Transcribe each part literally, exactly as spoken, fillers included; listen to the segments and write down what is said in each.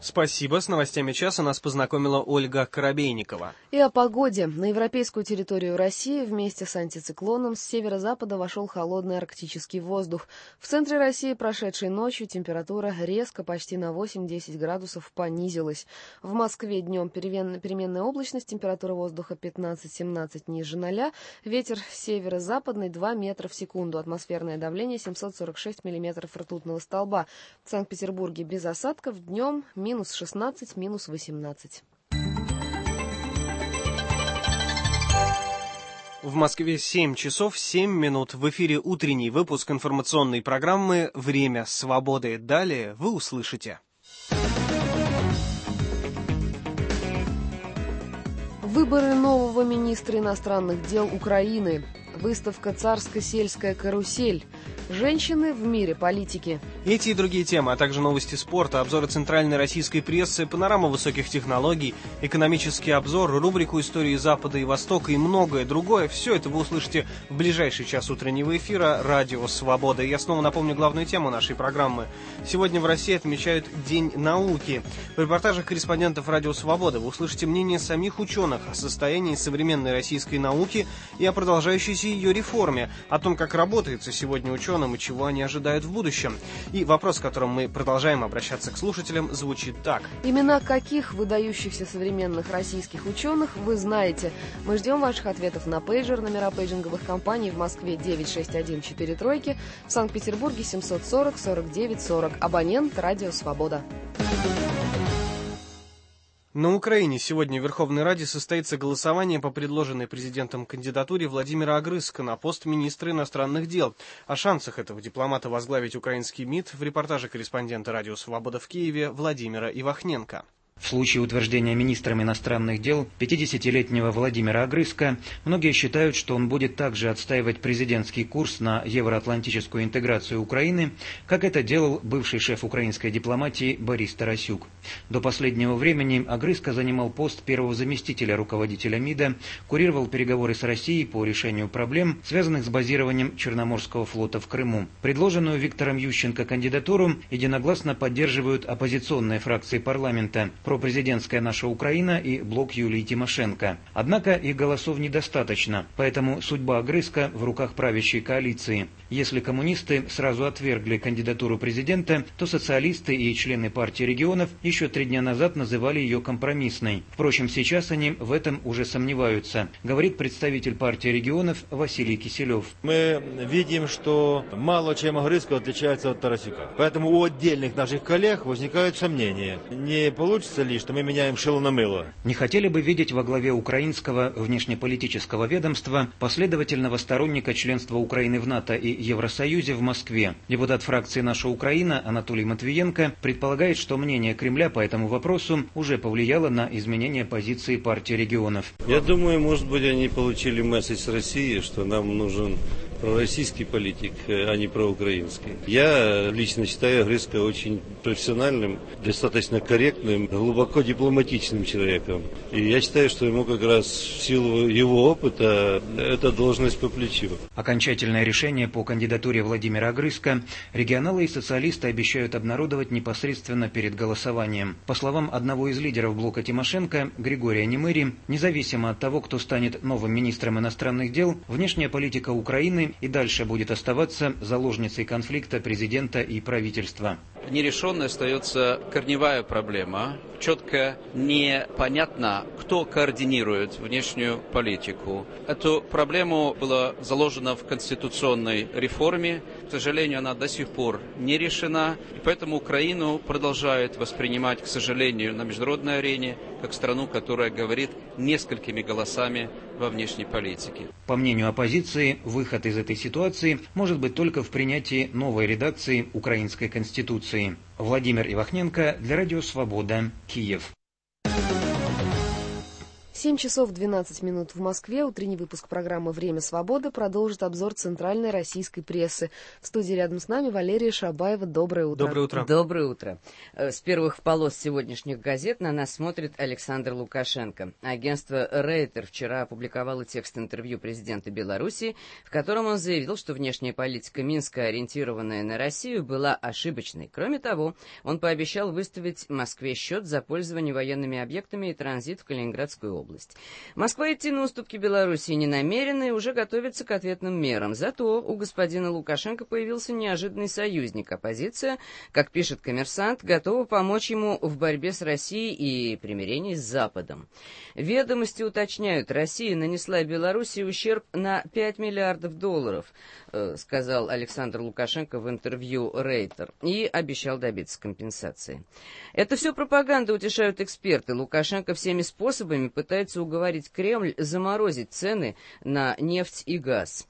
Спасибо. С новостями часа нас познакомила Ольга Коробейникова. И о погоде. На европейскую территорию России вместе с антициклоном с северо-запада вошел холодный арктический воздух. В центре России прошедшей ночью температура резко почти на восемь-десять градусов понизилась. В Москве днем переменная облачность, температура воздуха пятнадцать-семнадцать ниже ноля, ветер северо-западный два метра в секунду, атмосферное давление семьсот сорок шесть миллиметров ртутного столба. В Санкт-Петербурге без осадков, днем минус шестнадцать, минус восемнадцать. В Москве семь часов семь минут. В эфире утренний выпуск информационной программы «Время свободы». Далее вы услышите. Выборы нового министра иностранных дел Украины. Выставка «Царско-сельская карусель». Женщины в мире политики. Эти и другие темы, а также новости спорта, обзоры центральной российской прессы, панорама высоких технологий, экономический обзор, рубрику «Истории Запада и Востока» и многое другое. Все это вы услышите в ближайший час утреннего эфира «Радио Свобода». Я снова напомню главную тему нашей программы. Сегодня в России отмечают День науки. В репортажах корреспондентов «Радио Свобода» вы услышите мнение самих ученых о состоянии современной российской науки и о продолжающейся ее реформе, о том, как работается сегодня ученым и чего они ожидают в будущем. И вопрос, с которым мы продолжаем обращаться к слушателям, звучит так. Имена каких выдающихся современных российских ученых вы знаете? Мы ждем ваших ответов на пейджер, номера пейджинговых компаний в Москве девять шесть один четыре тройки, в Санкт-Петербурге семьсот сорок сорок девять сорок. Абонент «Радио Свобода». На Украине сегодня в Верховной Раде состоится голосование по предложенной президентом кандидатуре Владимира Огрызка на пост министра иностранных дел. О шансах этого дипломата возглавить украинский МИД в репортаже корреспондента «Радио Свобода» в Киеве Владимира Ивахненко. В случае утверждения министром иностранных дел пятидесятилетнего Владимира Огрызка, многие считают, что он будет также отстаивать президентский курс на евроатлантическую интеграцию Украины, как это делал бывший шеф украинской дипломатии Борис Тарасюк. До последнего времени Огрызка занимал пост первого заместителя руководителя МИДа, курировал переговоры с Россией по решению проблем, связанных с базированием Черноморского флота в Крыму. Предложенную Виктором Ющенко кандидатуру единогласно поддерживают оппозиционные фракции парламента «Пропрезидентская наша Украина» и блок Юлии Тимошенко. Однако их голосов недостаточно, поэтому судьба Огрызка в руках правящей коалиции. Если коммунисты сразу отвергли кандидатуру президента, то социалисты и члены партии регионов еще три дня назад называли ее компромиссной. Впрочем, сейчас они в этом уже сомневаются, говорит представитель партии регионов Василий Киселев. Мы видим, что мало чем Огрызко отличается от Тарасюка. Поэтому у отдельных наших коллег возникают сомнения. Не получится ли, что мы меняем шило на мыло? Не хотели бы видеть во главе украинского внешнеполитического ведомства последовательного сторонника членства Украины в НАТО и Евросоюзе в Москве. Депутат фракции «Наша Украина» Анатолий Матвиенко предполагает, что мнение Кремля по этому вопросу уже повлияло на изменение позиции партии регионов. Я думаю, может быть, они получили месседж с России, что нам нужен пророссийский политик, а не проукраинский. Я лично считаю Огрызка очень профессиональным, достаточно корректным, глубоко дипломатичным человеком. И я считаю, что ему как раз в силу его опыта эта должность по плечу. Окончательное решение по кандидатуре Владимира Огрызка регионалы и социалисты обещают обнародовать непосредственно перед голосованием. По словам одного из лидеров блока Тимошенко, Григория Немыри, независимо от того, кто станет новым министром иностранных дел, внешняя политика Украины и дальше будет оставаться заложницей конфликта президента и правительства. Нерешенной остается корневая проблема. Четко непонятно, кто координирует внешнюю политику. Эту проблему было заложено в конституционной реформе. К сожалению, она до сих пор не решена. И поэтому Украину продолжают воспринимать, к сожалению, на международной арене, как страну, которая говорит несколькими голосами во внешней политике. По мнению оппозиции, выход из этой ситуации может быть только в принятии новой редакции Украинской Конституции. Владимир Ивахненко для Радио Свобода, Киев. семь часов двенадцать минут в Москве. Утренний выпуск программы «Время свободы» продолжит обзор центральной российской прессы. В студии рядом с нами Валерия Шабаева. Доброе утро. Доброе утро. Доброе утро. С первых полос сегодняшних газет на нас смотрит Александр Лукашенко. Агентство Рейтер вчера опубликовало текст интервью президента Беларуси, в котором он заявил, что внешняя политика Минска, ориентированная на Россию, была ошибочной. Кроме того, он пообещал выставить Москве счет за пользование военными объектами и транзит в Калининградскую область. Москва идти на уступки Белоруссии не намерена и уже готовится к ответным мерам. Зато у господина Лукашенко появился неожиданный союзник. Оппозиция, как пишет «Коммерсант», готова помочь ему в борьбе с Россией и примирении с Западом. Ведомости уточняют, Россия нанесла Белоруссии ущерб на пять миллиардов долларов, э, сказал Александр Лукашенко в интервью Рейтер, и обещал добиться компенсации. Это все пропаганда, утешают эксперты. Лукашенко всеми способами пытается уговорить Кремль заморозить цены на нефть и газ.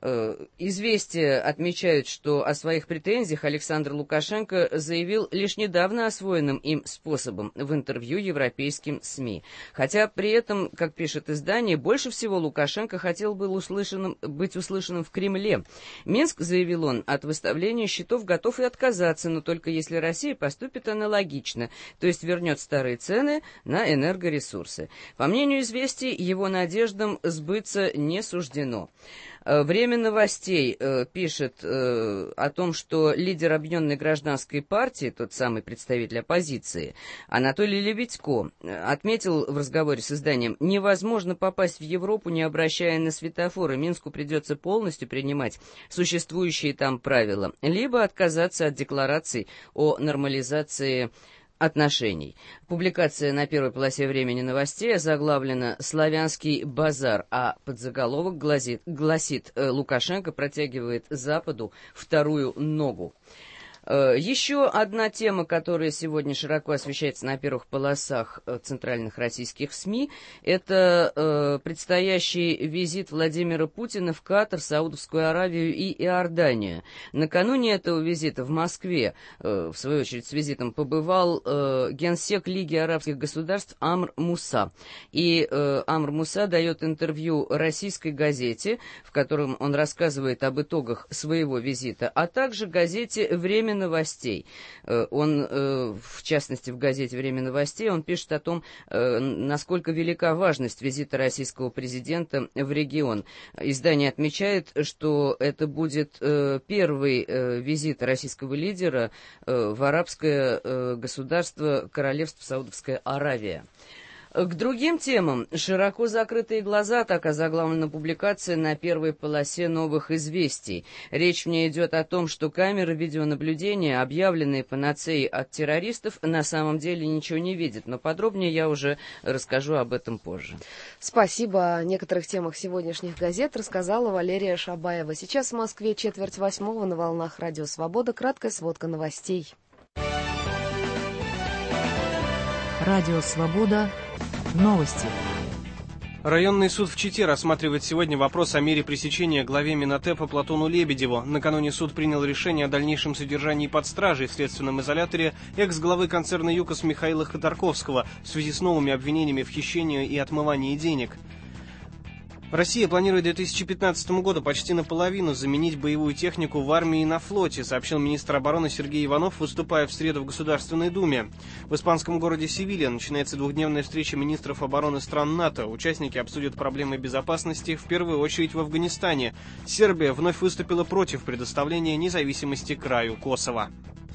Известия отмечают, что о своих претензиях Александр Лукашенко заявил лишь недавно освоенным им способом в интервью европейским СМИ. Хотя при этом, как пишет издание, больше всего Лукашенко хотел был услышанным, быть услышанным в Кремле. Минск, заявил он, от выставления счетов готов и отказаться, но только если Россия поступит аналогично, то есть вернет старые цены на энергоресурсы. По мнению известий, его надеждам сбыться не суждено. Время новостей э, пишет э, о том, что лидер Объединенной гражданской партии, тот самый представитель оппозиции, Анатолий Лебедько, отметил в разговоре с изданием: невозможно попасть в Европу, не обращая на светофоры. Минску придется полностью принимать существующие там правила, либо отказаться от деклараций о нормализации отношений. Публикация на первой полосе «Времени новостей» заглавлена «Славянский базар», а подзаголовок гласит, гласит «Лукашенко протягивает Западу вторую ногу». Еще одна тема, которая сегодня широко освещается на первых полосах центральных российских СМИ, это э, предстоящий визит Владимира Путина в Катар, Саудовскую Аравию и Иорданию. Накануне этого визита в Москве, э, в свою очередь с визитом, побывал э, генсек Лиги арабских государств Амр Муса. И э, Амр Муса дает интервью российской газете, в котором он рассказывает об итогах своего визита, а также газете «Время новостей». Он, в частности, в газете «Время новостей», он пишет о том, насколько велика важность визита российского президента в регион. Издание отмечает, что это будет первый визит российского лидера в арабское государство Королевство Саудовская Аравия. К другим темам. «Широко закрытые глаза», так озаглавлена публикация на первой полосе «Новых известий». Речь в ней идет о том, что камеры видеонаблюдения, объявленные панацеей от террористов, на самом деле ничего не видят. Но подробнее я уже расскажу об этом позже. Спасибо. О некоторых темах сегодняшних газет рассказала Валерия Шабаева. Сейчас в Москве четверть восьмого на волнах Радио Свобода. Краткая сводка новостей. Радио Свобода. Новости. Районный суд в Чите рассматривает сегодня вопрос о мере пресечения главе Минотепа Платону Лебедеву. Накануне суд принял решение о дальнейшем содержании под стражей в следственном изоляторе экс-главы концерна ЮКОС Михаила Ходорковского в связи с новыми обвинениями в хищении и отмывании денег. Россия планирует к две тысячи пятнадцатому году почти наполовину заменить боевую технику в армии и на флоте, сообщил министр обороны Сергей Иванов, выступая в среду в Государственной Думе. В испанском городе Севилья начинается двухдневная встреча министров обороны стран НАТО. Участники обсудят проблемы безопасности, в первую очередь в Афганистане. Сербия вновь выступила против предоставления независимости краю Косово.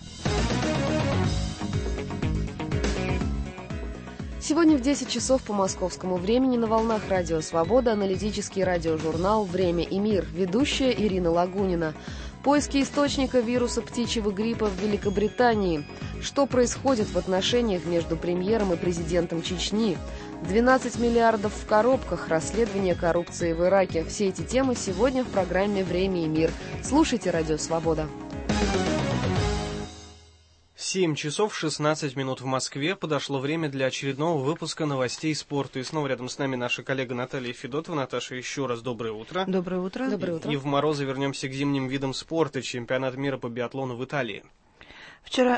Сегодня в десять часов по московскому времени на волнах Радио Свобода аналитический радиожурнал «Время и мир». Ведущая Ирина Лагунина. Поиски источника вируса птичьего гриппа в Великобритании. Что происходит в отношениях между премьером и президентом Чечни? двенадцать миллиардов в коробках. Расследование коррупции в Ираке. Все эти темы сегодня в программе «Время и мир». Слушайте Радио Свобода. семь часов шестнадцать минут в Москве. Подошло время для очередного выпуска новостей спорта. И снова рядом с нами наша коллега Наталья Федотова. Наташа, еще раз доброе утро. Доброе утро. Доброе утро. И в морозы вернемся к зимним видам спорта. Чемпионат мира по биатлону в Италии. Вчера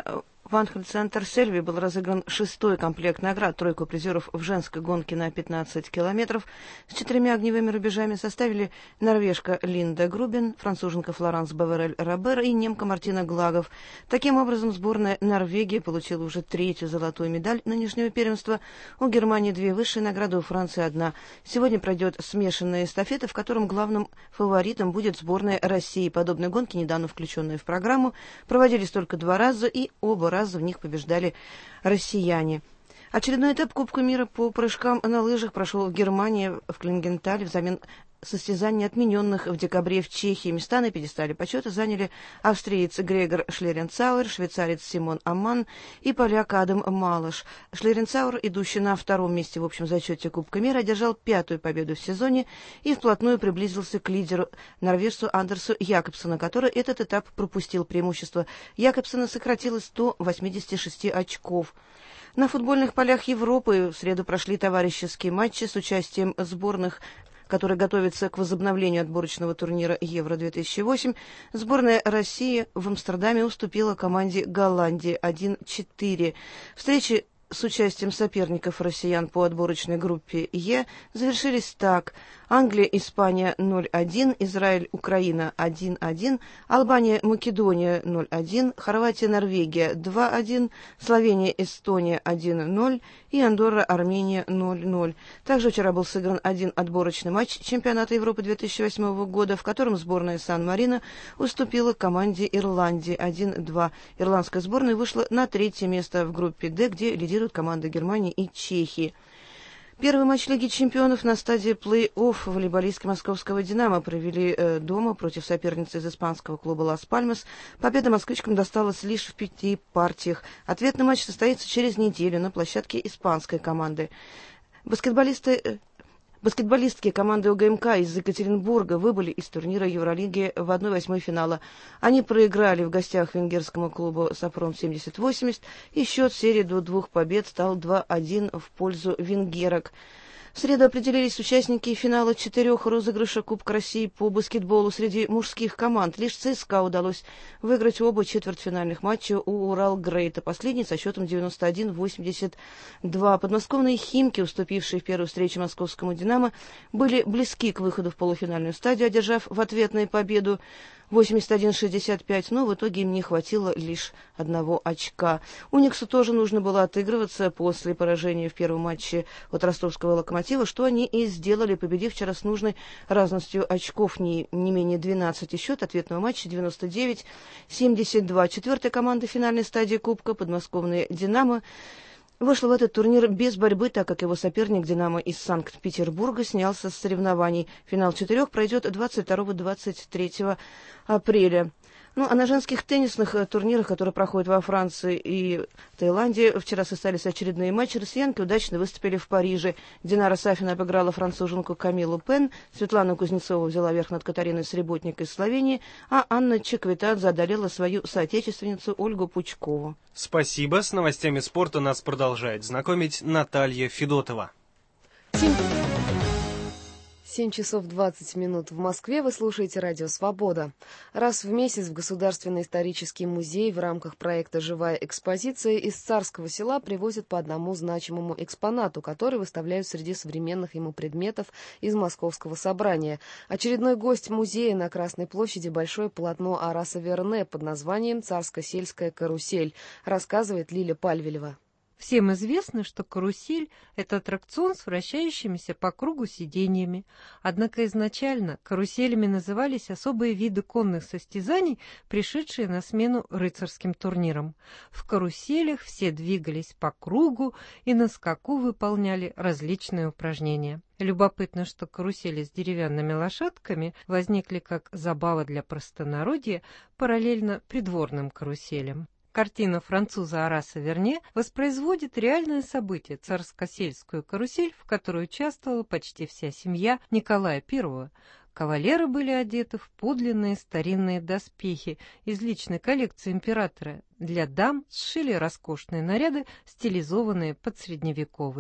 В Анхель-центр Сельви был разыгран шестой комплект наград. Тройку призеров в женской гонке на пятнадцать километров с четырьмя огневыми рубежами составили норвежка Линда Грубен, француженка Флоранс Баверель-Робер и немка Мартина Глагов. Таким образом, сборная Норвегии получила уже третью золотую медаль нынешнего первенства. У Германии две высшие награды, у Франции одна. Сегодня пройдет смешанная эстафета, в котором главным фаворитом будет сборная России. Подобные гонки, недавно включенные в программу, проводились только два раза, и оба раза в них побеждали россияне. Очередной этап Кубка мира по прыжкам на лыжах прошел в Германии, в Клингентале, взамен состязаний, отмененных в декабре в Чехии. Места на пьедестале почета заняли австриец Грегор Шлеренцауэр, швейцарец Симон Амман и поляк Адам Малыш. Шлеренцауэр, идущий на втором месте в общем зачете Кубка мира, одержал пятую победу в сезоне и вплотную приблизился к лидеру норвежцу Андерсу Якобсону, который этот этап пропустил. Преимущество Якобсона сократилось до восьмидесяти шести очков. На футбольных полях Европы в среду прошли товарищеские матчи с участием сборных, которые готовятся к возобновлению отборочного турнира Евро две тысячи восемь. Сборная России в Амстердаме уступила команде Голландии один четыре. Встречи с участием соперников россиян по отборочной группе Е завершились так: Англия, Испания ноль один, Израиль, Украина один один, Албания, Македония ноль один, Хорватия, Норвегия два один, Словения, Эстония один ноль и Андорра, Армения ноль ноль. Также вчера был сыгран один отборочный матч чемпионата Европы две тысячи восьмого года, в котором сборная Сан-Марино уступила команде Ирландии один два. Ирландская сборная вышла на третье место в группе Д, где лидируют команды Германии и Чехии. Первый матч Лиги чемпионов на стадии плей-офф волейболистки московского «Динамо» провели э, дома против соперницы из испанского клуба «Лас-Пальмас». Победа москвичкам досталась лишь в пяти партиях. Ответный матч состоится через неделю на площадке испанской команды. Баскетболисты... Э, Баскетболистки команды ОГМК из Екатеринбурга выбыли из турнира Евролиги в одной восьмой финала. Они проиграли в гостях венгерскому клубу «Сапром» семьдесят восемьдесят, и счет серии до двух побед стал два один в пользу венгерок. В среду определились участники финала четырех розыгрыша Кубка России по баскетболу среди мужских команд. Лишь ЦСКА удалось выиграть оба четвертьфинальных матча у Урал-Грейта, последний со счетом девяносто один восемьдесят два. Подмосковные «Химки», уступившие в первой встрече московскому «Динамо», были близки к выходу в полуфинальную стадию, одержав в ответную победу восемьдесят один шестьдесят пять, но в итоге им не хватило лишь одного очка. «Униксу» тоже нужно было отыгрываться после поражения в первом матче от ростовского «Локомотива», что они и сделали, победив вчера с нужной разностью очков, не, не менее двенадцати. Счет ответного матча девяносто девять семьдесят два. Четвертая команда финальной стадии Кубка, подмосковные «Динамо», вышла в этот турнир без борьбы, так как его соперник «Динамо» из Санкт-Петербурга снялся с соревнований. Финал четырех пройдет двадцать второго — двадцать третьего апреля. Ну, а на женских теннисных турнирах, которые проходят во Франции и Таиланде, вчера состоялись очередные матчи. Россиянки удачно выступили в Париже. Динара Сафина обыграла француженку Камилу Пен, Светлана Кузнецова взяла верх над Катариной Среботник из Словении, а Анна Чеквитадзе одолела свою соотечественницу Ольгу Пучкову. Спасибо. С новостями спорта нас продолжает знакомить Наталья Федотова. семь часов двадцать минут в Москве. Вы слушаете радио «Свобода». Раз в месяц в Государственный исторический музей в рамках проекта «Живая экспозиция» из Царского Села привозят по одному значимому экспонату, который выставляют среди современных ему предметов из Московского собрания. Очередной гость музея на Красной площади — большое полотно Араса Верне под названием «Царско-сельская карусель», рассказывает Лиля Пальвелева. Всем известно, что карусель – это аттракцион с вращающимися по кругу сиденьями. Однако изначально каруселями назывались особые виды конных состязаний, пришедшие на смену рыцарским турнирам. В каруселях все двигались по кругу и на скаку выполняли различные упражнения. Любопытно, что карусели с деревянными лошадками возникли как забава для простонародья параллельно придворным каруселям. Картина француза Араса Верне воспроизводит реальное событие — царско-сельскую карусель, в которой участвовала почти вся семья Николая Первого. Кавалеры были одеты в подлинные старинные доспехи из личной коллекции императора. Для дам сшили роскошные наряды, стилизованные под средневековые.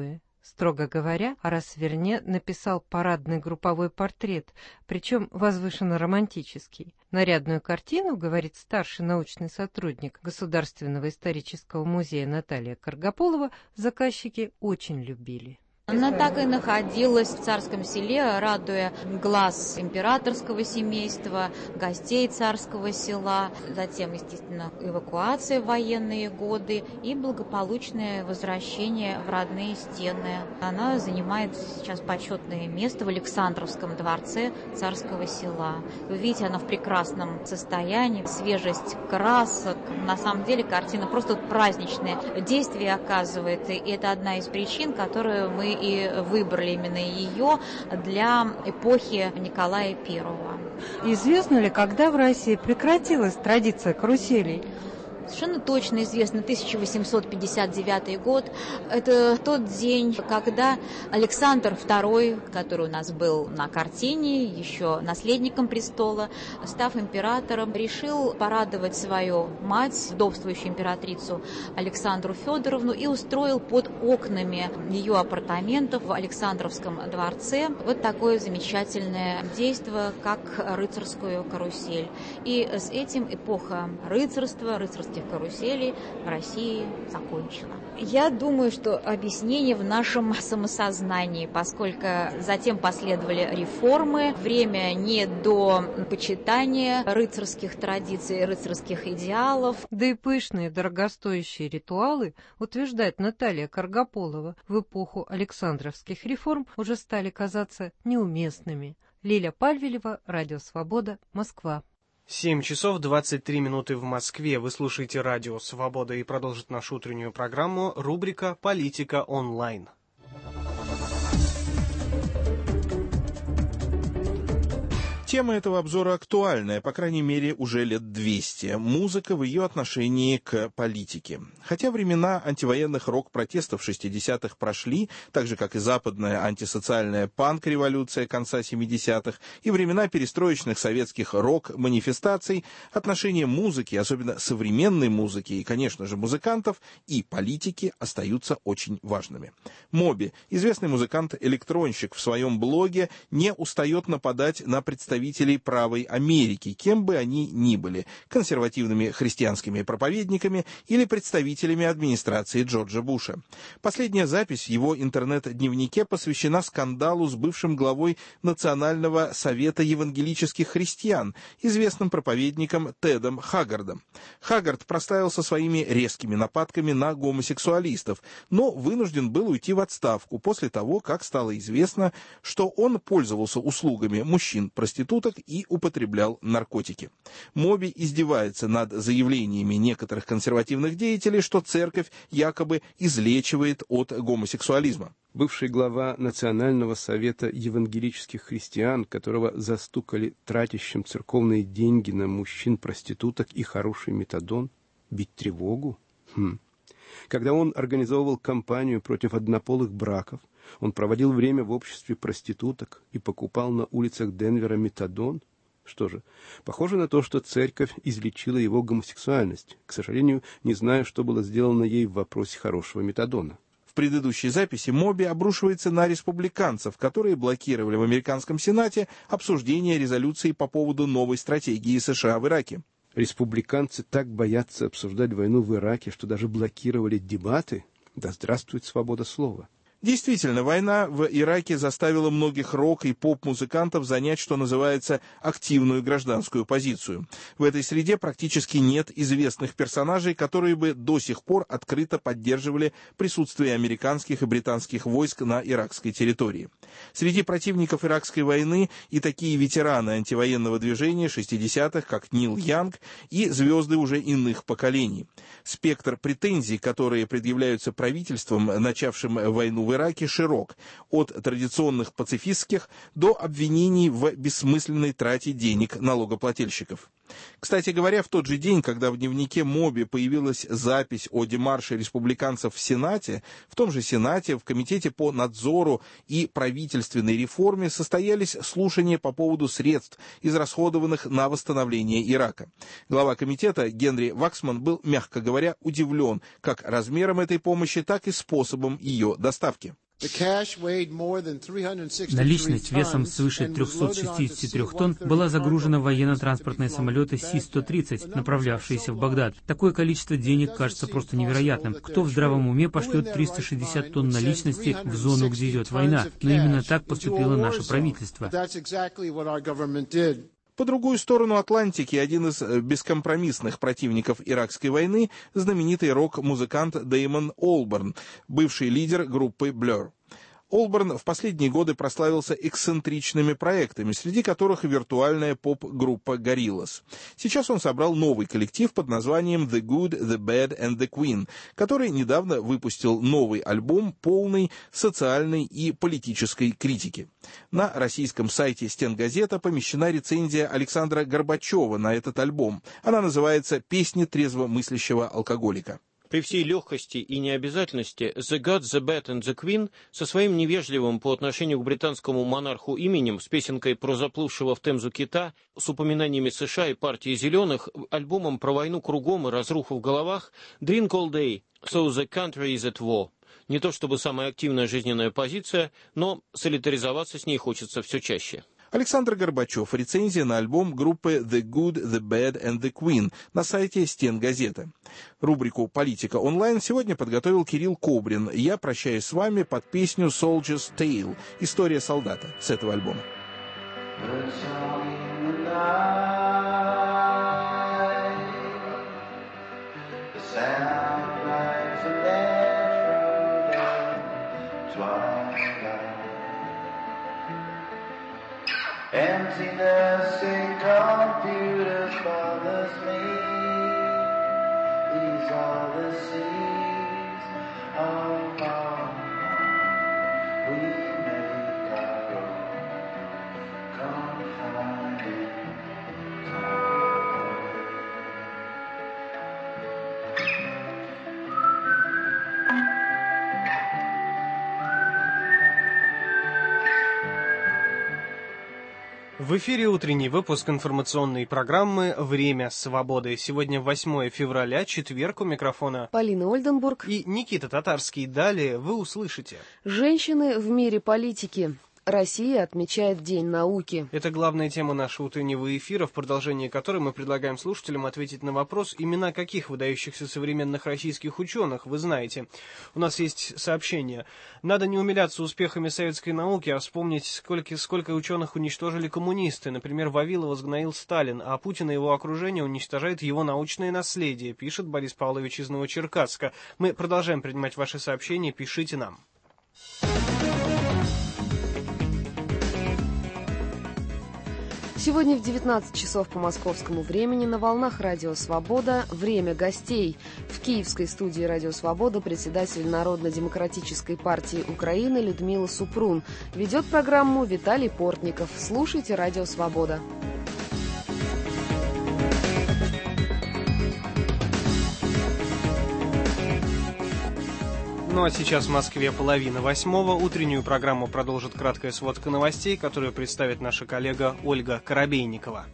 Строго говоря, Орас Верне написал парадный групповой портрет, причем возвышенно-романтический. Нарядную картину, говорит старший научный сотрудник Государственного исторического музея Наталья Каргополова, заказчики очень любили. Она так и находилась в Царском Селе, радуя глаз императорского семейства, гостей Царского Села, затем, естественно, эвакуация в военные годы и благополучное возвращение в родные стены. Она занимает сейчас почетное место в Александровском дворце Царского Села. Вы видите, она в прекрасном состоянии, свежесть красок. На самом деле картина просто праздничное действие оказывает, и это одна из причин, которую мы и выбрали именно ее для эпохи Николая Первого. Известно ли, когда в России прекратилась традиция каруселей? Совершенно точно известно, тысяча восемьсот пятьдесят девятый год. Это тот день, когда Александр второй, который у нас был на картине, еще наследником престола, став императором, решил порадовать свою мать, вдовствующую императрицу Александру Федоровну, и устроил под окнами ее апартаментов в Александровском дворце вот такое замечательное действие, как рыцарскую карусель. И с этим эпоха рыцарства, рыцарских каруселей в России закончена. Я думаю, что объяснение в нашем самосознании, поскольку затем последовали реформы, время не до почитания рыцарских традиций, рыцарских идеалов. Да и пышные, дорогостоящие ритуалы, утверждает Наталья Каргополова, в эпоху Александровских реформ уже стали казаться неуместными. Лиля Пальвелева, Радио Свобода, Москва. семь часов двадцать три минуты в Москве. Вы слушаете Радио Свобода, и продолжит нашу утреннюю программу рубрика «Политика онлайн». Тема этого обзора актуальная, по крайней мере, уже лет двести. Музыка в ее отношении к политике. Хотя времена антивоенных рок-протестов шестидесятых прошли, так же, как и западная антисоциальная панк-революция конца семидесятых, и времена перестроечных советских рок-манифестаций, отношения музыки, особенно современной музыки и, конечно же, музыкантов, и политики остаются очень важными. Моби, известный музыкант-электронщик, в своем блоге не устает нападать на представителей представителей правой Америки, кем бы они ни были, консервативными христианскими проповедниками или представителями администрации Джорджа Буша. Последняя запись в его интернет-дневнике посвящена скандалу с бывшим главой Национального совета евангелических христиан, известным проповедником Тедом Хаггардом. Хаггард прославился своими резкими нападками на гомосексуалистов, но вынужден был уйти в отставку после того, как стало известно, что он пользовался услугами мужчин-проституток и употреблял наркотики. Моби издевается над заявлениями некоторых консервативных деятелей, что церковь якобы излечивает от гомосексуализма. Бывший глава Национального совета евангелических христиан, которого застукали тратящим церковные деньги на мужчин-проституток и хороший метадон, бить тревогу? Хм. Когда он организовывал кампанию против однополых браков, он проводил время в обществе проституток и покупал на улицах Денвера метадон. Что же, похоже на то, что церковь излечила его гомосексуальность. К сожалению, не знаю, что было сделано ей в вопросе хорошего метадона. В предыдущей записи Моби обрушивается на республиканцев, которые блокировали в американском Сенате обсуждение резолюции по поводу новой стратегии США в Ираке. Республиканцы так боятся обсуждать войну в Ираке, что даже блокировали дебаты. Да здравствует свобода слова. Действительно, война в Ираке заставила многих рок- и поп-музыкантов занять, что называется, активную гражданскую позицию. В этой среде практически нет известных персонажей, которые бы до сих пор открыто поддерживали присутствие американских и британских войск на иракской территории. Среди противников иракской войны и такие ветераны антивоенного движения шестидесятых, как Нил Янг, и звезды уже иных поколений. Спектр претензий, которые предъявляются правительством, начавшим войну в Ираке, широк, от традиционных пацифистских до обвинений в бессмысленной трате денег налогоплательщиков. Кстати говоря, в тот же день, когда в дневнике Моби появилась запись о демарше республиканцев в Сенате, в том же Сенате, в Комитете по надзору и правительственной реформе состоялись слушания по поводу средств, израсходованных на восстановление Ирака. Глава комитета Генри Ваксман был, мягко говоря, удивлен как размером этой помощи, так и способом ее доставки. Наличность весом свыше трехсот шестидесяти трёх тонн была загружена в военно-транспортные самолеты Си сто тридцать, направлявшиеся в Багдад. Такое количество денег кажется просто невероятным. Кто в здравом уме пошлет триста шестьдесят тонн наличности в зону, где идет война? Но именно так поступило наше правительство. По другую сторону Атлантики один из бескомпромиссных противников иракской войны – знаменитый рок-музыкант Дэймон Олборн, бывший лидер группы Blur. Олборн в последние годы прославился эксцентричными проектами, среди которых и виртуальная поп-группа Gorillaz. Сейчас он собрал новый коллектив под названием The Good, The Bad and The Queen, который недавно выпустил новый альбом полной социальной и политической критики. На российском сайте «Стенгазета» помещена рецензия Александра Горбачева на этот альбом. Она называется «Песни трезвомыслящего алкоголика». При всей легкости и необязательности The God, The Bad and The Queen со своим невежливым по отношению к британскому монарху именем, с песенкой про заплывшего в Темзу кита, с упоминаниями США и партии «Зеленых», альбомом про войну кругом и разруху в головах, Drink All Day, So the Country is at War. Не то чтобы самая активная жизненная позиция, но солидаризоваться с ней хочется все чаще. Александр Горбачев. Рецензия на альбом группы The Good, The Bad and The Queen на сайте Стенгазета. Рубрику «Политика онлайн» сегодня подготовил Кирилл Кобрин. Я прощаюсь с вами под песню Soldier's Tale. История солдата с этого альбома. Emptiness in computers bothers me. These are the seas of our mind. We make our own confining В эфире утренний выпуск информационной программы «Время свободы». Сегодня восьмое февраля, четверг, у микрофона Полина Ольденбург и Никита Татарский. Далее вы услышите. Женщины в мире политики. Россия отмечает День науки. Это главная тема нашего утреннего эфира, в продолжении которой мы предлагаем слушателям ответить на вопрос, имена каких выдающихся современных российских ученых вы знаете. У нас есть сообщение. Надо не умиляться успехами советской науки, а вспомнить, сколько, сколько ученых уничтожили коммунисты. Например, Вавилова сгноил Сталин, а Путин и его окружение уничтожает его научное наследие, пишет Борис Павлович из Новочеркасска. Мы продолжаем принимать ваши сообщения, пишите нам. Сегодня в девятнадцать часов по московскому времени на волнах «Радио Свобода» «Время гостей». В киевской студии «Радио Свобода» председатель Народно-демократической партии Украины Людмила Супрун. Ведет программу Виталий Портников. Слушайте «Радио Свобода». Ну а сейчас в Москве половина восьмого. Утреннюю программу продолжит краткая сводка новостей, которую представит наша коллега Ольга Коробейникова.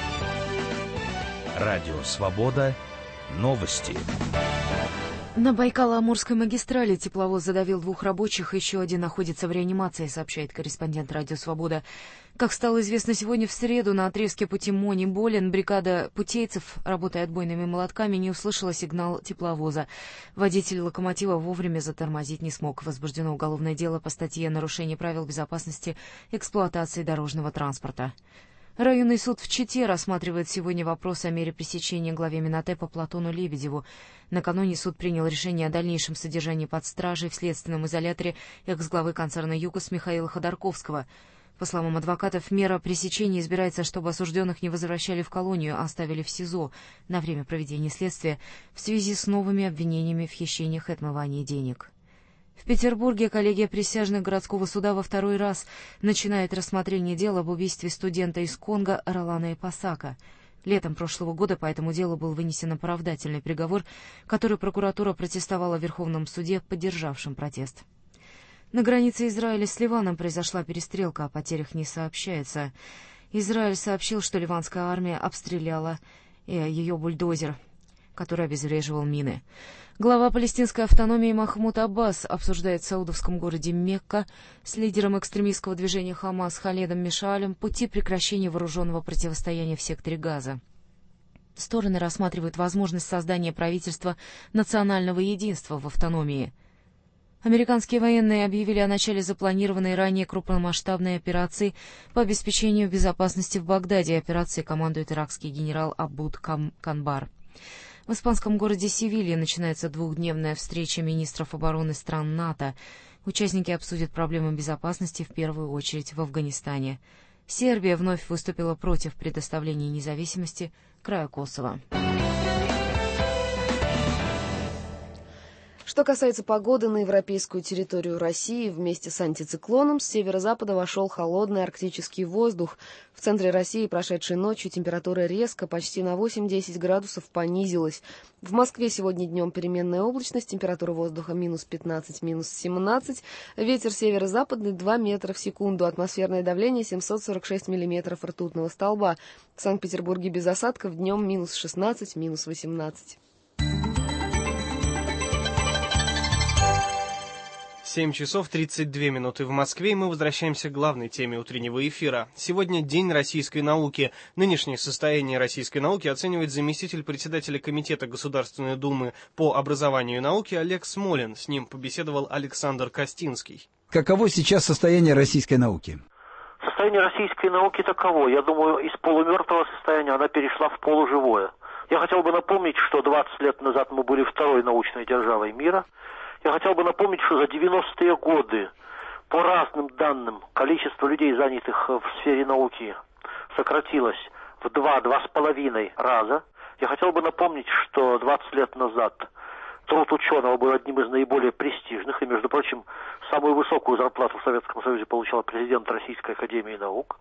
Радио «Свобода». Новости. На Байкало-Амурской магистрали тепловоз задавил двух рабочих, еще один находится в реанимации, сообщает корреспондент «Радио Свобода». Как стало известно сегодня в среду, на отрезке пути Мони-Болин бригада путейцев, работая отбойными молотками, не услышала сигнал тепловоза. Водитель локомотива вовремя затормозить не смог. Возбуждено уголовное дело по статье «Нарушение правил безопасности эксплуатации дорожного транспорта». Районный суд в Чите рассматривает сегодня вопрос о мере пресечения главе Минотепа Платону Лебедеву. Накануне суд принял решение о дальнейшем содержании под стражей в следственном изоляторе экс-главы концерна «ЮКОС» Михаила Ходорковского. По словам адвокатов, мера пресечения избирается, чтобы осужденных не возвращали в колонию, а оставили в СИЗО на время проведения следствия в связи с новыми обвинениями в хищениях и отмывании денег. В Петербурге коллегия присяжных городского суда во второй раз начинает рассмотрение дела об убийстве студента из Конго Ролана Эпасака. Летом прошлого года по этому делу был вынесен оправдательный приговор, который прокуратура протестовала в Верховном суде, поддержавшем протест. На границе Израиля с Ливаном произошла перестрелка, о потерях не сообщается. Израиль сообщил, что ливанская армия обстреляла ее бульдозер, который обезвреживал мины. Глава палестинской автономии Махмуд Аббас обсуждает в саудовском городе Мекка с лидером экстремистского движения Хамас Халедом Мишалем пути прекращения вооруженного противостояния в секторе Газа. Стороны рассматривают возможность создания правительства национального единства в автономии. Американские военные объявили о начале запланированной ранее крупномасштабной операции по обеспечению безопасности в Багдаде. Операцией командует иракский генерал Абуд Канбар. В испанском городе Севилья начинается двухдневная встреча министров обороны стран НАТО. Участники обсудят проблемы безопасности в первую очередь в Афганистане. Сербия вновь выступила против предоставления независимости краю Косово. Что касается погоды, на европейскую территорию России вместе с антициклоном с северо-запада вошел холодный арктический воздух. В центре России прошедшей ночью температура резко, почти на восемь-десять градусов, понизилась. В Москве сегодня днем переменная облачность, температура воздуха минус пятнадцать, минус семнадцать, ветер северо-западный два метра в секунду, атмосферное давление семьсот сорок шесть миллиметров ртутного столба. В Санкт-Петербурге без осадков, днем минус шестнадцать, минус восемнадцать. семь часов тридцать две минуты в Москве, и мы возвращаемся к главной теме утреннего эфира. Сегодня День российской науки. Нынешнее состояние российской науки оценивает заместитель председателя Комитета Государственной Думы по образованию и науке Олег Смолин. С ним побеседовал Александр Костинский. Каково сейчас состояние российской науки? Состояние российской науки таково. Я думаю, из полумертвого состояния она перешла в полуживое. Я хотел бы напомнить, что двадцать лет назад мы были второй научной державой мира. Я хотел бы напомнить, что за девяностые годы, по разным данным, количество людей, занятых в сфере науки, сократилось в два-два с половиной раза. Я хотел бы напомнить, что двадцать лет назад труд ученого был одним из наиболее престижных, и, между прочим, самую высокую зарплату в Советском Союзе получал президент Российской Академии Наук,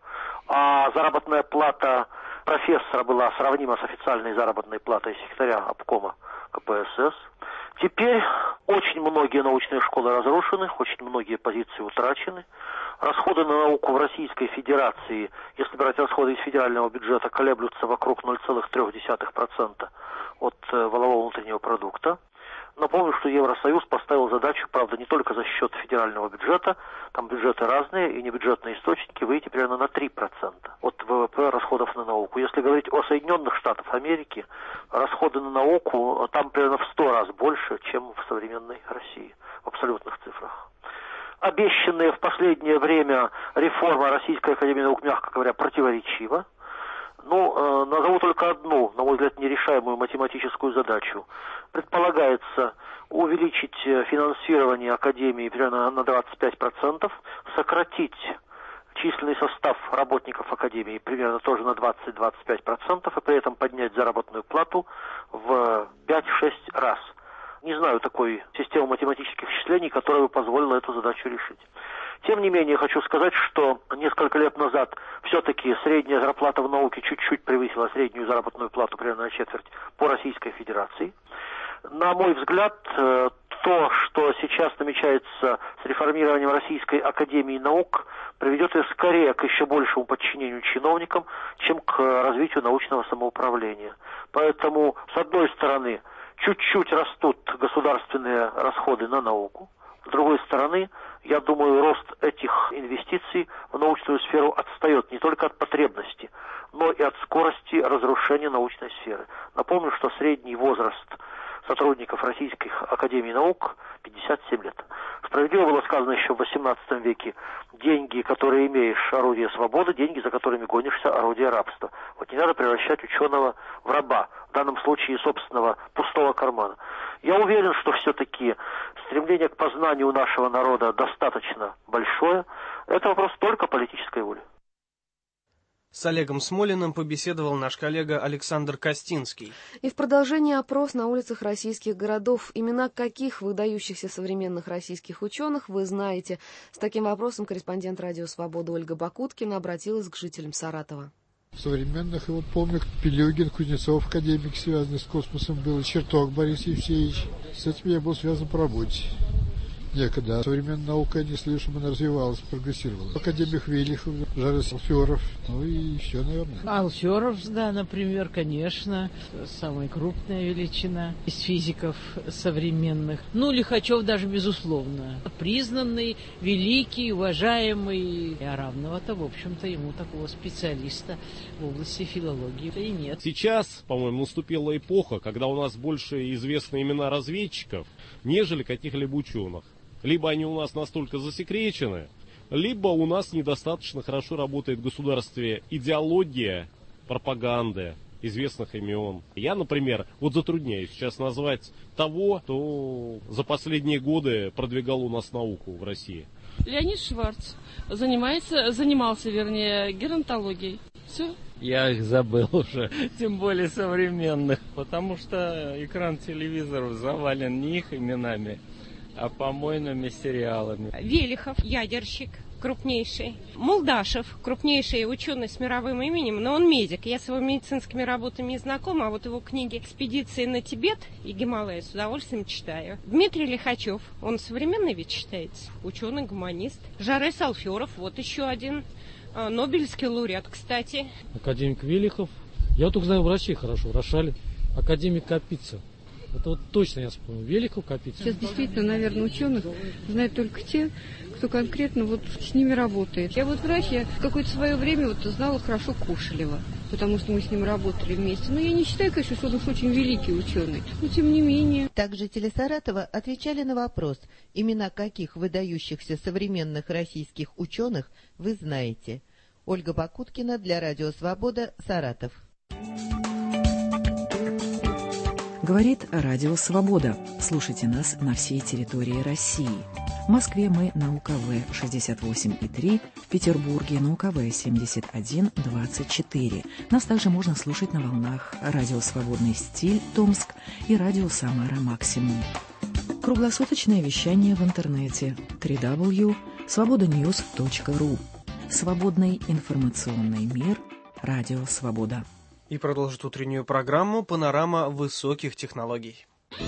а заработная плата профессора была сравнима с официальной заработной платой секретаря обкома ка пэ эс эс. Теперь очень многие научные школы разрушены, очень многие позиции утрачены. Расходы на науку в Российской Федерации, если брать расходы из федерального бюджета, колеблются вокруг ноль целых три десятых процента от валового внутреннего продукта. Напомню, что Евросоюз поставил задачу, правда, не только за счет федерального бюджета, там бюджеты разные и небюджетные источники, выйти примерно на три процента от вэ вэ пэ расходов на науку. Если говорить о Соединенных Штатах Америки, расходы на науку там примерно в сто раз больше, чем в современной России, в абсолютных цифрах. Обещанная в последнее время реформа Российской Академии Наук, мягко говоря, противоречива. Ну, э, назову только одну, на мой взгляд, нерешаемую математическую задачу. Предполагается увеличить финансирование Академии примерно на двадцать пять процентов, сократить численный состав работников Академии примерно тоже на двадцать-двадцать пять процентов, и при этом поднять заработную плату в пять-шесть раз. Не знаю такой системы математических исчислений, которая бы позволила эту задачу решить. Тем не менее, хочу сказать, что несколько лет назад все-таки средняя зарплата в науке чуть-чуть превысила среднюю заработную плату примерно на четверть по Российской Федерации. На мой взгляд, то, что сейчас намечается с реформированием Российской Академии Наук, приведет ее скорее к еще большему подчинению чиновникам, чем к развитию научного самоуправления. Поэтому, с одной стороны, чуть-чуть растут государственные расходы на науку. С другой стороны, я думаю, рост этих инвестиций в научную сферу отстает не только от потребности, но и от скорости разрушения научной сферы. Напомню, что средний возраст сотрудников Российской Академии Наук пятьдесят семь лет. Справедливо было сказано еще в восемнадцатом веке: деньги, которые имеешь, орудие свободы, деньги, за которыми гонишься, орудие рабства. Вот не надо превращать ученого в раба, в данном случае собственного пустого кармана. Я уверен, что все-таки стремление к познанию нашего народа достаточно большое. Это вопрос только политической воли. С Олегом Смолиным побеседовал наш коллега Александр Костинский. И в продолжение опрос на улицах российских городов. Имена каких выдающихся современных российских ученых вы знаете? С таким вопросом корреспондент «Радио Свобода» Ольга Бакуткина обратилась к жителям Саратова. Современных, и вот помню, Пелюгин, Кузнецов, академик, связанный с космосом, был, Черток Борис Евсеевич. С этим я был связан по работе. некогда. Современная наука, не слишком она развивалась, прогрессировала. Академик Велихов, Жарес Алферов, ну и еще, наверное. Алферов, да, например, конечно, самая крупная величина из физиков современных. Ну, Лихачев даже, безусловно, признанный, великий, уважаемый. А равного-то, в общем-то, ему такого специалиста в области филологии и нет. Сейчас, по-моему, наступила эпоха, когда у нас больше известны имена разведчиков, нежели каких-либо ученых. Либо они у нас настолько засекречены, либо у нас недостаточно хорошо работает в государстве идеология пропаганды известных имен. Я, например, вот затрудняюсь сейчас назвать того, кто за последние годы продвигал у нас науку в России. Леонид Шварц занимается, занимался, вернее, геронтологией. Все. Я их забыл уже, тем более современных, потому что экран телевизоров завален не их именами, а помойными сериалами. Велихов, ядерщик, крупнейший. Молдашев, крупнейший ученый с мировым именем, но он медик. Я с его медицинскими работами не знакома, а вот его книги «Экспедиции на Тибет» и «Гималаи» с удовольствием читаю. Дмитрий Лихачев, он современный ведь считается, ученый-гуманист. Жарес Алферов, вот еще один. Нобелевский лауреат, кстати. Академик Велихов. Я только знаю врачей хорошо. Рошалин. Академик Капица. Это вот точно я вспомнил. Велихов, Капица. Сейчас действительно, наверное, ученых знают только те, кто конкретно вот с ними работает. Я вот врач, я в какое-то свое время вот знала хорошо Кошелева, потому что мы с ним работали вместе. Но я не считаю, конечно, что он уж очень великий ученый. Но тем не менее. Также жители Саратова отвечали на вопрос, имена каких выдающихся современных российских ученых вы знаете. Ольга Бакуткина для Радио Свобода, Саратов. Говорит Радио Свобода. Слушайте нас на всей территории России. В Москве мы на УКВ шестьдесят восемь и три, в Петербурге на УКВ семьдесят один двадцать четыре. Нас также можно слушать на волнах Радио Свободный стиль Томск и Радио Самара Максимум. Круглосуточное вещание в интернете дабл ю дабл ю дабл ю точка свобода ньюс точка ру. Свободный информационный мир. Радио Свобода. И продолжит утреннюю программу «Панорама высоких технологий».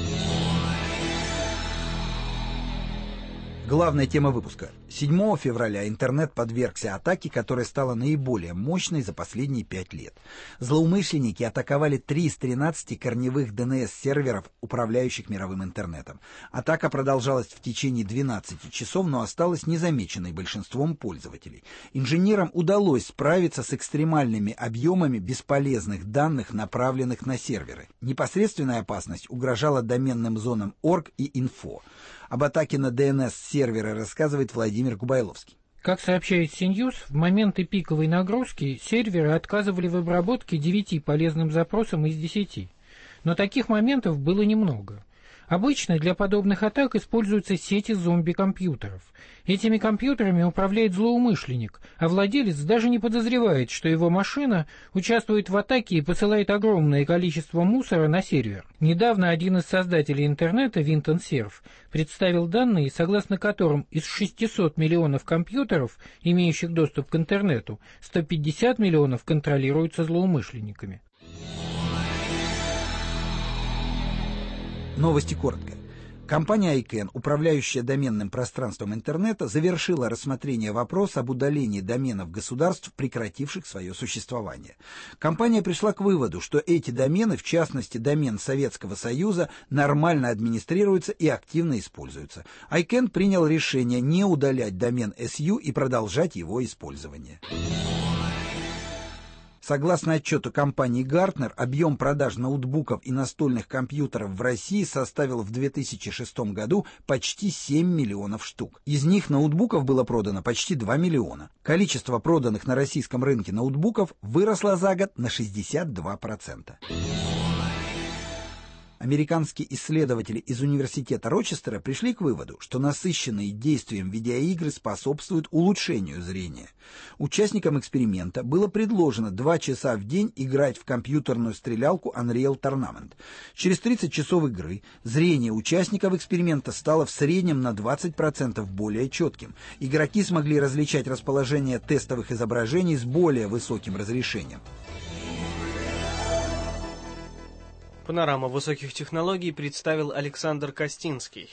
Главная тема выпуска. седьмого февраля интернет подвергся атаке, которая стала наиболее мощной за последние пять лет. Злоумышленники атаковали три из тринадцати корневых ди эн эс-серверов, управляющих мировым интернетом. Атака продолжалась в течение двенадцати часов, но осталась незамеченной большинством пользователей. Инженерам удалось справиться с экстремальными объемами бесполезных данных, направленных на серверы. Непосредственная опасность угрожала доменным зонам .org и .info. Об атаке на ди эн эс-серверы рассказывает Владимир Губайловский. Как сообщает Синьюз, в моменты пиковой нагрузки серверы отказывали в обработке девяти полезным запросам из десяти. Но таких моментов было немного. Обычно для подобных атак используются сети зомби-компьютеров. Этими компьютерами управляет злоумышленник, а владелец даже не подозревает, что его машина участвует в атаке и посылает огромное количество мусора на сервер. Недавно один из создателей интернета, Винтон-Серф, представил данные, согласно которым из шестисот миллионов компьютеров, имеющих доступ к интернету, сто пятьдесят миллионов контролируются злоумышленниками. Новости коротко. Компания ай кэн, управляющая доменным пространством интернета, завершила рассмотрение вопроса об удалении доменов государств, прекративших свое существование. Компания пришла к выводу, что эти домены, в частности домен Советского Союза, нормально администрируются и активно используются. ай кэн принял решение не удалять домен эс ю и продолжать его использование. Согласно отчету компании Gartner, объем продаж ноутбуков и настольных компьютеров в России составил в две тысячи шестом году почти семь миллионов штук. Из них ноутбуков было продано почти два миллиона. Количество проданных на российском рынке ноутбуков выросло за год на шестьдесят два процента. Американские исследователи из университета Рочестера пришли к выводу, что насыщенные действием видеоигры способствуют улучшению зрения. Участникам эксперимента было предложено два часа в день играть в компьютерную стрелялку Unreal Tournament. Через тридцать часов игры зрение участников эксперимента стало в среднем на двадцать процентов более четким. Игроки смогли различать расположение тестовых изображений с более высоким разрешением. Панорама высоких технологий представил Александр Костинский.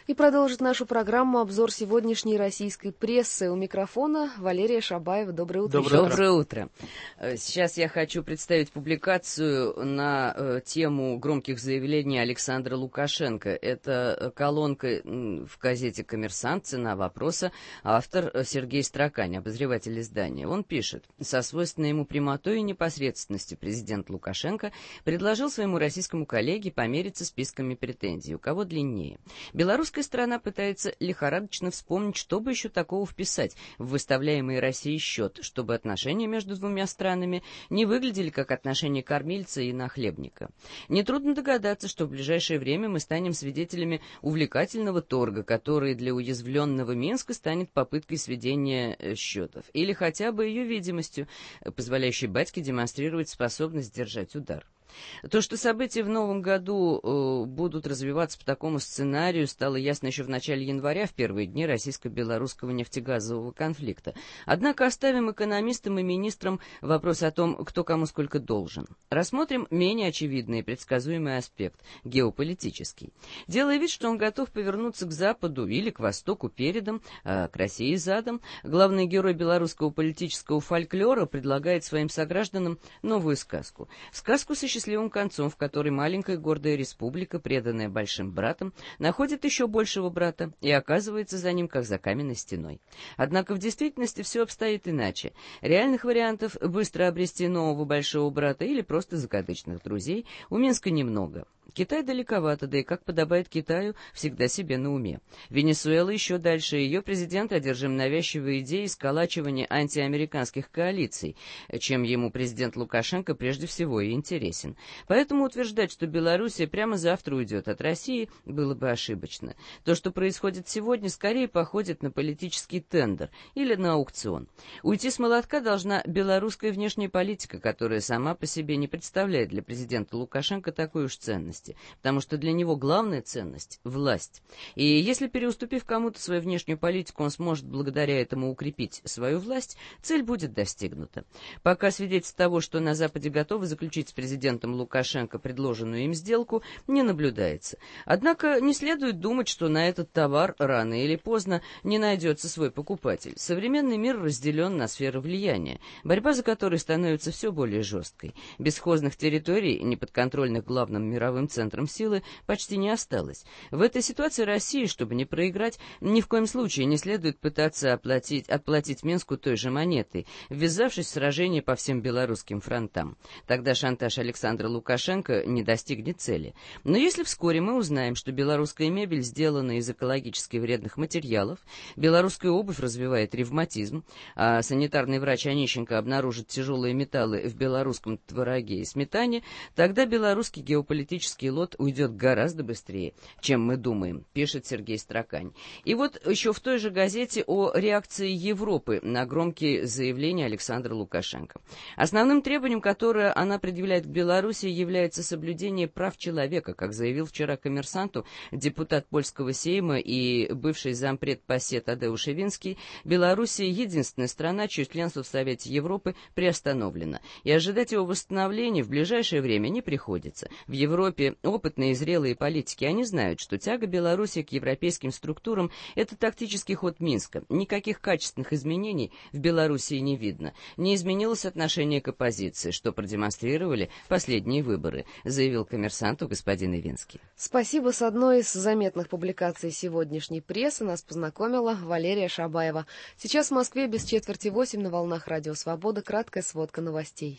И продолжит нашу программу обзор сегодняшней российской прессы. У микрофона Валерия Шабаева. Доброе утро. Доброе утро. Доброе утро. Сейчас я хочу представить публикацию на тему громких заявлений Александра Лукашенко. Это колонка в газете «Коммерсант», «Цена вопроса», автор Сергей Строкань, обозреватель издания. Он пишет: со свойственной ему прямотой и непосредственностью президент Лукашенко предложил своему российскому коллеге помериться списками претензий, у кого длиннее. Белорусская сторона пытается лихорадочно вспомнить, что бы еще такого вписать в выставляемый Россией счет, чтобы отношения между двумя странами не выглядели как отношения кормильца и нахлебника. Нетрудно догадаться, что в ближайшее время мы станем свидетелями увлекательного торга, который для уязвленного Минска станет попыткой сведения счетов, или хотя бы ее видимостью, позволяющей батьке демонстрировать способность держать удар. То, что события в новом году э, будут развиваться по такому сценарию, стало ясно еще в начале января, в первые дни российско-белорусского нефтегазового конфликта. Однако оставим экономистам и министрам вопрос о том, кто кому сколько должен. Рассмотрим менее очевидный и предсказуемый аспект – геополитический. Делая вид, что он готов повернуться к Западу или к Востоку передом, а к России задом, главный герой белорусского политического фольклора предлагает своим согражданам новую сказку. Сказку со счастливым концом, в которой маленькая гордая республика, преданная большим братом, находит еще большего брата и оказывается за ним, как за каменной стеной. Однако в действительности все обстоит иначе. Реальных вариантов быстро обрести нового большого брата или просто закадычных друзей у Минска немного. Китай далековато, да и, как подобает Китаю, всегда себе на уме. Венесуэла еще дальше, ее президент одержим навязчивой идеей сколачивания антиамериканских коалиций, чем ему президент Лукашенко прежде всего и интересен. Поэтому утверждать, что Белоруссия прямо завтра уйдет от России, было бы ошибочно. То, что происходит сегодня, скорее походит на политический тендер или на аукцион. Уйти с молотка должна белорусская внешняя политика, которая сама по себе не представляет для президента Лукашенко такой уж ценности. Потому что для него главная ценность – власть. И если, переуступив кому-то свою внешнюю политику, он сможет благодаря этому укрепить свою власть, цель будет достигнута. Пока свидетельств того, что на Западе готовы заключить с президентом Лукашенко предложенную им сделку, не наблюдается. Однако не следует думать, что на этот товар рано или поздно не найдется свой покупатель. Современный мир разделен на сферы влияния, борьба за которой становится все более жесткой. Бесхозных территорий, неподконтрольных главным мировым центром силы, почти не осталось. В этой ситуации России, чтобы не проиграть, ни в коем случае не следует пытаться оплатить, отплатить Минску той же монетой, ввязавшись в сражение по всем белорусским фронтам. Тогда шантаж Александра Лукашенко не достигнет цели. Но если вскоре мы узнаем, что белорусская мебель сделана из экологически вредных материалов, белорусская обувь развивает ревматизм, а санитарный врач Онищенко обнаружит тяжелые металлы в белорусском твороге и сметане, тогда белорусский геополитический лот уйдет гораздо быстрее, чем мы думаем, пишет Сергей Строкань. И вот еще в той же газете о реакции Европы на громкие заявления Александра Лукашенко. Основным требованием, которое она предъявляет к Беларуси, является соблюдение прав человека, как заявил вчера «Коммерсанту» депутат польского сейма и бывший зампред ПАСЕ Тадеуш Ивинский. Белоруссия — единственная страна, чье членство в Совете Европы приостановлено, и ожидать его восстановления в ближайшее время не приходится. В Европе опытные и зрелые политики, они знают, что тяга Беларуси к европейским структурам – это тактический ход Минска. Никаких качественных изменений в Белоруссии не видно. Не изменилось отношение к оппозиции, что продемонстрировали последние выборы, заявил «Коммерсанту» господин Ивинский. Спасибо. С одной из заметных публикаций сегодняшней прессы нас познакомила Валерия Шабаева. Сейчас в Москве без четверти восемь на волнах Радио Свобода. Краткая сводка новостей.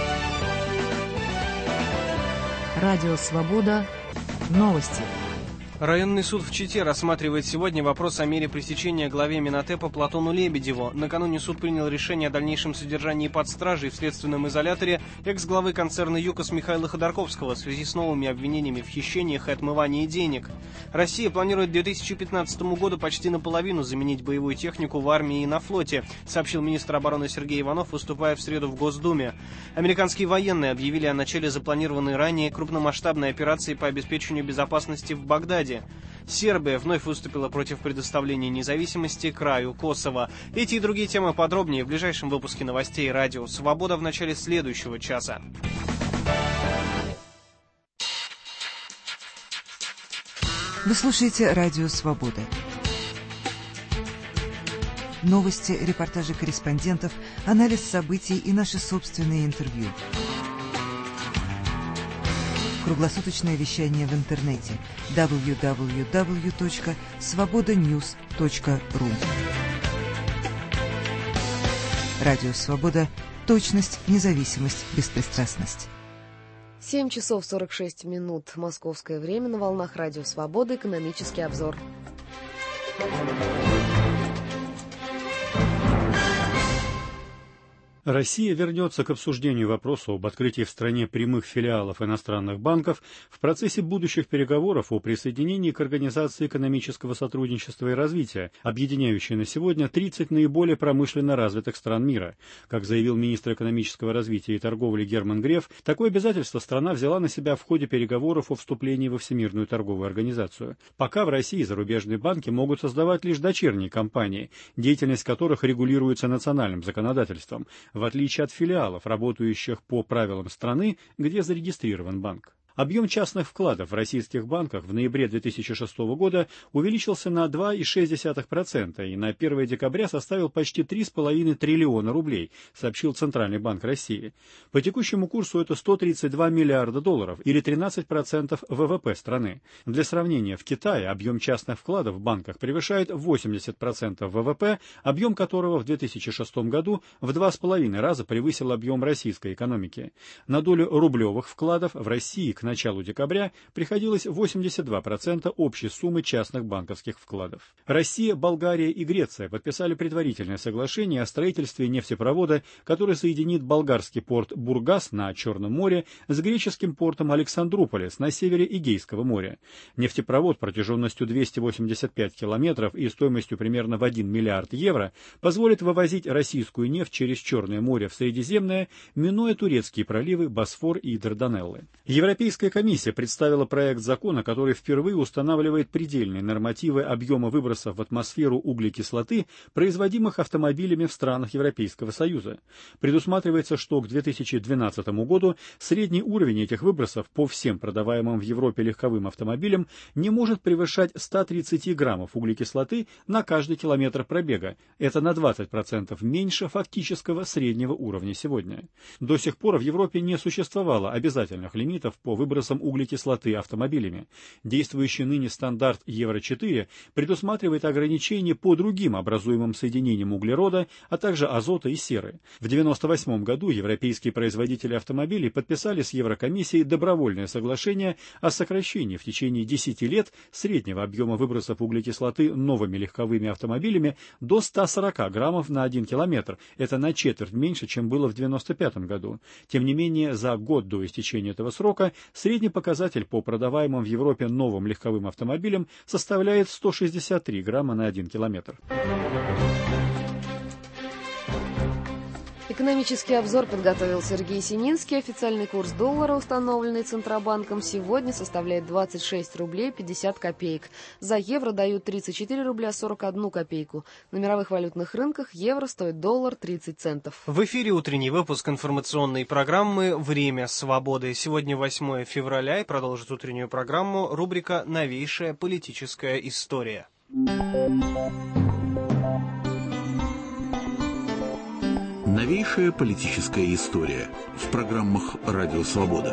Радио «Свобода». Новости. Районный суд в Чите рассматривает сегодня вопрос о мере пресечения главе Минотепа Платону Лебедеву. Накануне суд принял решение о дальнейшем содержании под стражей в следственном изоляторе экс-главы концерна «ЮКОС» Михаила Ходорковского в связи с новыми обвинениями в хищениях и отмывании денег. Россия планирует к две тысячи пятнадцатому году почти наполовину заменить боевую технику в армии и на флоте, сообщил министр обороны Сергей Иванов, выступая в среду в Госдуме. Американские военные объявили о начале запланированной ранее крупномасштабной операции по обеспечению безопасности в Багдаде. Сербия вновь выступила против предоставления независимости краю Косово. Эти и другие темы подробнее в ближайшем выпуске новостей «Радио Свобода» в начале следующего часа. Вы слушаете «Радио Свобода». Новости, репортажи корреспондентов, анализ событий и наши собственные интервью. Круглосуточное вещание в интернете дабл ю дабл ю дабл ю точка свобода ньюс точка ру. Радио Свобода. Точность, независимость, беспристрастность. семь часов сорок шесть минут. Московское время. На волнах Радио Свобода. Экономический обзор. Россия вернется к обсуждению вопроса об открытии в стране прямых филиалов иностранных банков в процессе будущих переговоров о присоединении к Организации экономического сотрудничества и развития, объединяющей на сегодня тридцать наиболее промышленно развитых стран мира. Как заявил министр экономического развития и торговли Герман Греф, такое обязательство страна взяла на себя в ходе переговоров о вступлении во Всемирную торговую организацию. Пока в России зарубежные банки могут создавать лишь дочерние компании, деятельность которых регулируется национальным законодательством, в отличие от филиалов, работающих по правилам страны, где зарегистрирован банк. Объем частных вкладов в российских банках в ноябре две тысячи шестого года увеличился на два целых шесть десятых процента и на первое декабря составил почти три целых пять десятых триллиона рублей, сообщил Центральный банк России. По текущему курсу это сто тридцать два миллиарда долларов или тринадцать процентов вэ вэ пэ страны. Для сравнения, в Китае объем частных вкладов в банках превышает восемьдесят процентов вэ вэ пэ, объем которого в две тысячи шестом году в два с половиной раза превысил объем российской экономики. На долю рублевых вкладов в России к началу декабря приходилось восемьдесят два процента общей суммы частных банковских вкладов. Россия, Болгария и Греция подписали предварительное соглашение о строительстве нефтепровода, который соединит болгарский порт Бургас на Черном море с греческим портом Александрополис на севере Эгейского моря. Нефтепровод протяженностью двести восемьдесят пять километров и стоимостью примерно в один миллиард евро позволит вывозить российскую нефть через Черное море в Средиземное, минуя турецкие проливы Босфор и Дарданеллы. Европейская комиссия представила проект закона, который впервые устанавливает предельные нормативы объема выбросов в атмосферу углекислоты, производимых автомобилями в странах Европейского Союза. Предусматривается, что к две тысячи двенадцатому году средний уровень этих выбросов по всем продаваемым в Европе легковым автомобилям не может превышать ста тридцати граммов углекислоты на каждый километр пробега. Это на двадцать процентов меньше фактического среднего уровня сегодня. До сих пор в Европе не существовало обязательных лимитов по выбросам углекислоты автомобилями. Действующий ныне стандарт евро четыре предусматривает ограничения по другим образуемым соединениям углерода, а также азота и серы. В девяносто восьмом году европейские производители автомобилей подписали с Еврокомиссией добровольное соглашение о сокращении в течение десяти лет среднего объема выбросов углекислоты новыми легковыми автомобилями до ста сорока граммов на один километр. Это на четверть меньше, чем было в девяносто пятом году. Тем не менее, за год до истечения этого срока средний показатель по продаваемым в Европе новым легковым автомобилям составляет сто шестьдесят три грамма на один километр. Экономический обзор подготовил Сергей Сининский. Официальный курс доллара, установленный Центробанком, сегодня составляет двадцать шесть рублей пятьдесят копеек. За евро дают тридцать четыре рубля сорок одну копейку. На мировых валютных рынках евро стоит доллар тридцать центов. В эфире утренний выпуск информационной программы «Время свободы». Сегодня восьмое февраля и продолжит утреннюю программу рубрика «Новейшая политическая история». Новейшая политическая история в программах «Радио Свобода».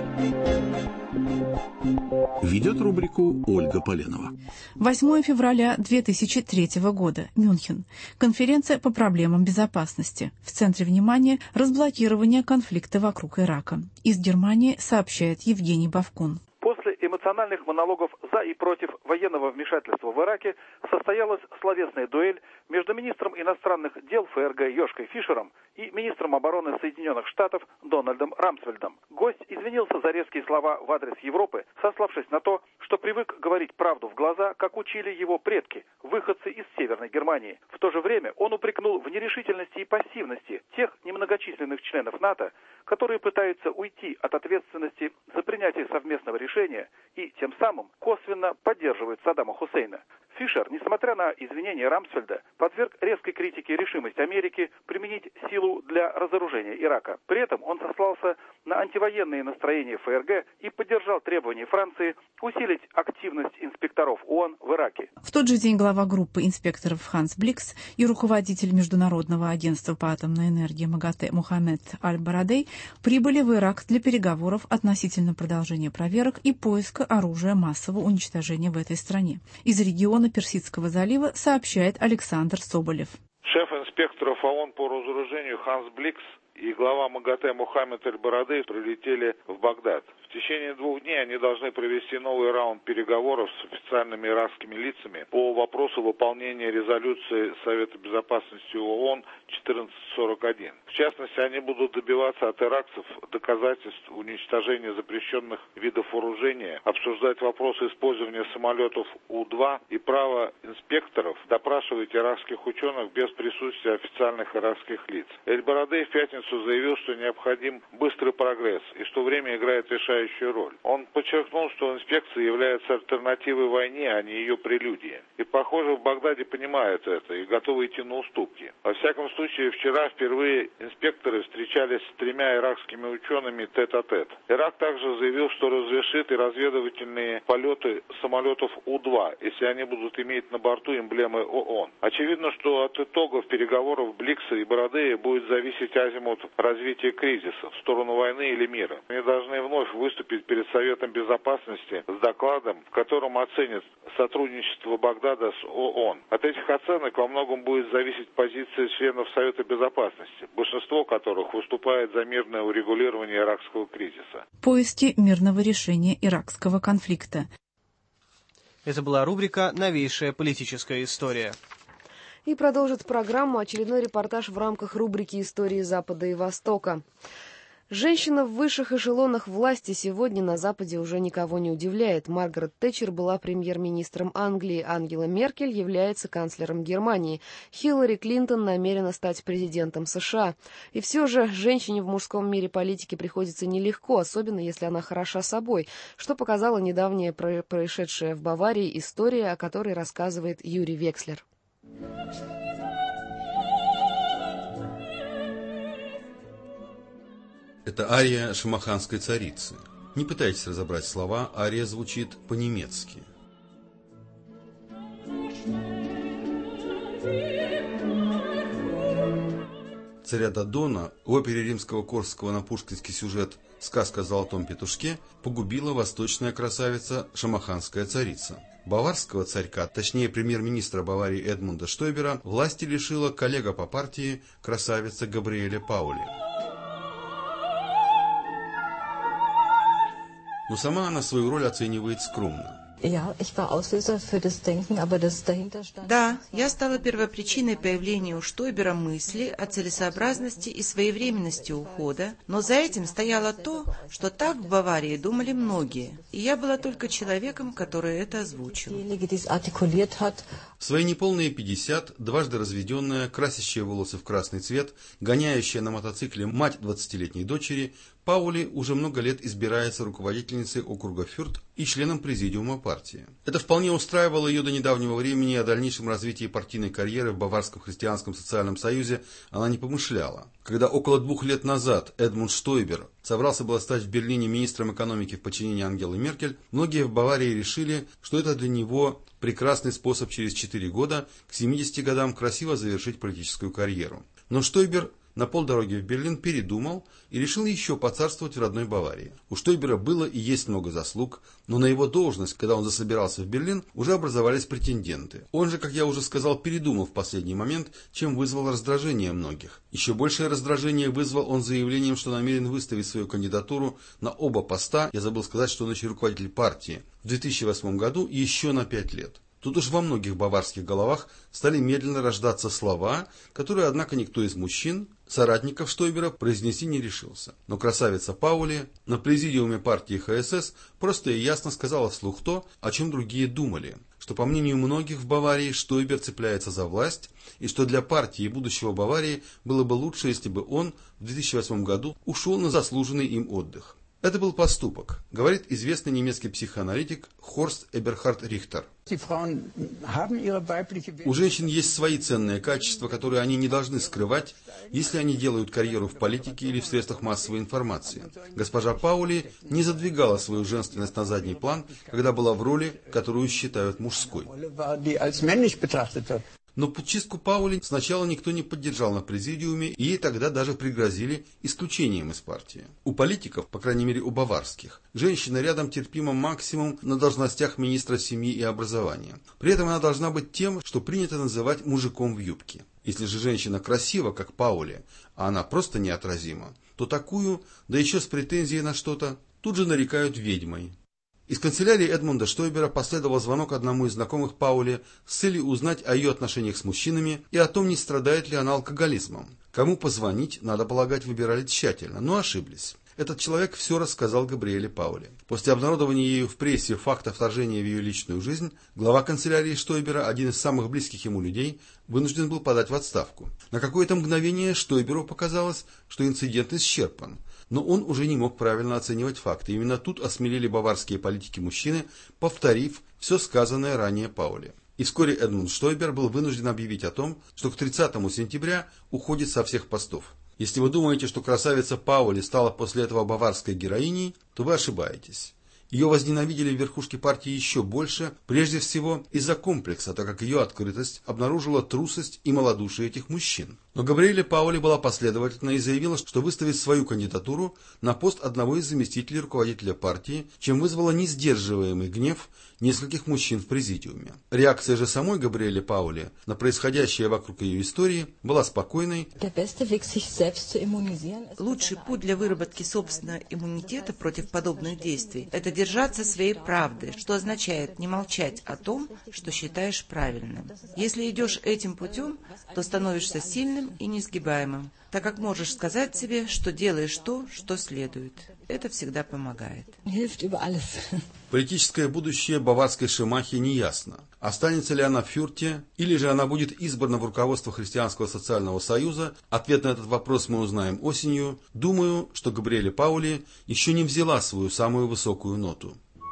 Ведет рубрику Ольга Поленова. восьмое февраля две тысячи третьего года. Мюнхен. Конференция по проблемам безопасности. В центре внимания разблокирование конфликта вокруг Ирака. Из Германии сообщает Евгений Бавкун. После эмоциональных монологов за и против военного вмешательства в Ираке состоялась словесная дуэль между министром иностранных дел эф эр гэ Йошкой Фишером и министром обороны Соединенных Штатов Дональдом Рамсфельдом. Гость извинился за резкие слова в адрес Европы, сославшись на то, что привык говорить правду в глаза, как учили его предки, выходцы из Северной Германии. В то же время он упрекнул в нерешительности и пассивности тех немногочисленных членов НАТО, которые пытаются уйти от ответственности за принятие совместного решения и тем самым косвенно поддерживают Саддама Хусейна. Фишер Фишер, несмотря на извинения Рамсфельда, подверг резкой критике решимость Америки применить силу для разоружения Ирака. При этом он сослался на антивоенные настроения ФРГ и поддержал требования Франции усилить активность инспекторов ООН в Ираке. В тот же день глава группы инспекторов Ханс Бликс и руководитель Международного агентства по атомной энергии МАГАТЭ Мухаммед Аль-Барадей прибыли в Ирак для переговоров относительно продолжения проверок и поиска оружия массового уничтожения в этой стране. Из региона Персидского залива сообщает Александр Соболев. Шеф инспекторов ООН по разоружению Ханс Бликс и глава МАГАТЭ Мухаммед Аль-Барадей прилетели в Багдад. В течение двух дней они должны провести новый раунд переговоров с официальными иракскими лицами по вопросу выполнения резолюции Совета Безопасности ООН четырнадцать сорок один. В частности, они будут добиваться от иракцев доказательств уничтожения запрещенных видов вооружения, обсуждать вопросы использования самолетов У два и право инспекторов допрашивать иракских ученых без присутствия официальных иракских лиц. Эль-Барадей в пятницу заявил, что необходим быстрый прогресс и что время играет решающую роль. Он подчеркнул, что инспекция является альтернативой войне, а не ее прелюдией. И, похоже, в Багдаде понимают это и готовы идти на уступки. Во всяком случае, вчера впервые инспекторы встречались с тремя иракскими учеными тет-а-тет. Ирак также заявил, что разрешит и разведывательные полеты самолетов У два, если они будут иметь на борту эмблемы ООН. Очевидно, что от итогов переговоров Бликса и Барадея будет зависеть азимут развития кризиса в сторону войны или мира. Они должны вновь выступить перед Советом Безопасности с докладом, в котором оценят сотрудничество Багдада с ООН. От этих оценок во многом будет зависеть позиция членов Совета Безопасности, большинство которых выступает за мирное урегулирование иракского кризиса. Поиски мирного решения иракского конфликта. Это была рубрика «Новейшая политическая история». И продолжит программу очередной репортаж в рамках рубрики «Истории Запада и Востока». Женщина в высших эшелонах власти сегодня на Западе уже никого не удивляет. Маргарет Тэтчер была премьер-министром Англии, Ангела Меркель является канцлером Германии, Хиллари Клинтон намерена стать президентом США. И все же женщине в мужском мире политики приходится нелегко, особенно если она хороша собой, что показала недавняя происшедшая в Баварии история, о которой рассказывает Юрий Векслер. Это ария шамаханской царицы. Не пытайтесь разобрать слова, ария звучит по-немецки. Царя Додона в опере Римского-Корсакова на пушкинский сюжет «Сказка о золотом петушке» погубила восточная красавица шамаханская царица. Баварского царька, точнее премьер-министра Баварии Эдмунда Штойбера, власти лишила коллега по партии красавица Габриэля Паули. Но сама она свою роль оценивает скромно. Да, я стала первопричиной появления у Штойбера мысли о целесообразности и своевременности ухода, но за этим стояло то, что так в Баварии думали многие, и я была только человеком, который это озвучил. В свои неполные пятьдесят, дважды разведенная, красящая волосы в красный цвет, гоняющая на мотоцикле мать двадцатилетней дочери, Паули уже много лет избирается руководительницей округа Фюрт и членом президиума партии. Это вполне устраивало ее до недавнего времени, и о дальнейшем развитии партийной карьеры в Баварском христианском социальном союзе она не помышляла. Когда около двух лет назад Эдмунд Штойбер собрался было стать в Берлине министром экономики в подчинении Ангелы Меркель, многие в Баварии решили, что это для него прекрасный способ через четыре года к семидесяти годам красиво завершить политическую карьеру. Но Штойбер на полдороги в Берлин передумал и решил еще поцарствовать в родной Баварии. У Штойбера было и есть много заслуг, но на его должность, когда он засобирался в Берлин, уже образовались претенденты. Он же, как я уже сказал, передумал в последний момент, чем вызвал раздражение многих. Еще большее раздражение вызвал он заявлением, что намерен выставить свою кандидатуру на оба поста, я забыл сказать, что он еще руководитель партии, в две тысячи восьмом году еще на пять лет. Тут уж во многих баварских головах стали медленно рождаться слова, которые, однако, никто из мужчин, соратников Штойбера, произнести не решился. Но красавица Паули на президиуме партии ха эс эс просто и ясно сказала вслух то, о чем другие думали, что, по мнению многих в Баварии, Штойбер цепляется за власть, и что для партии и будущего Баварии было бы лучше, если бы он в две тысячи восьмом году ушел на заслуженный им отдых. Это был поступок, говорит известный немецкий психоаналитик Хорст Эберхард Рихтер. У женщин есть свои ценные качества, которые они не должны скрывать, если они делают карьеру в политике или в средствах массовой информации. Госпожа Паули не задвигала свою женственность на задний план, когда была в роли, которую считают мужской. Но путчистку Паули сначала никто не поддержал на президиуме, и ей тогда даже пригрозили исключением из партии. У политиков, по крайней мере у баварских, женщина рядом терпима максимум на должностях министра семьи и образования. При этом она должна быть тем, что принято называть мужиком в юбке. Если же женщина красива, как Паули, а она просто неотразима, то такую, да еще с претензией на что-то, тут же нарекают ведьмой. Из канцелярии Эдмунда Штойбера последовал звонок одному из знакомых Паули с целью узнать о ее отношениях с мужчинами и о том, не страдает ли она алкоголизмом. Кому позвонить, надо полагать, выбирали тщательно, но ошиблись. Этот человек все рассказал Габриэле Паули. После обнародования ею в прессе факта вторжения в ее личную жизнь, глава канцелярии Штойбера, один из самых близких ему людей, вынужден был подать в отставку. На какое-то мгновение Штойберу показалось, что инцидент исчерпан. Но он уже не мог правильно оценивать факты. Именно тут осмелели баварские политики-мужчины, повторив все сказанное ранее Паули. И вскоре Эдмунд Штойбер был вынужден объявить о том, что к тридцатому сентября уходит со всех постов. Если вы думаете, что красавица Паули стала после этого баварской героиней, то вы ошибаетесь. Ее возненавидели в верхушке партии еще больше, прежде всего из-за комплекса, так как ее открытость обнаружила трусость и малодушие этих мужчин. Но Габриэле Паули была последовательна и заявила, что выставит свою кандидатуру на пост одного из заместителей руководителя партии, чем вызвала несдерживаемый гнев нескольких мужчин в президиуме. Реакция же самой Габриэле Паули на происходящее вокруг ее истории была спокойной. Лучший путь для выработки собственного иммунитета против подобных действий – это держаться своей правды, что означает не молчать о том, что считаешь правильным. Если идешь этим путем, то становишься сильным и несгибаемым, так как можешь сказать себе, что делаешь то, что следует. Это всегда помогает. Политическое будущее баварской Шимахи неясно. Останется ли она в Фюрте, или же она будет избрана в руководство Христианского социального союза? Ответ на этот вопрос мы узнаем осенью. Думаю, что Габриэле Паули еще не взяла свою самую высокую ноту.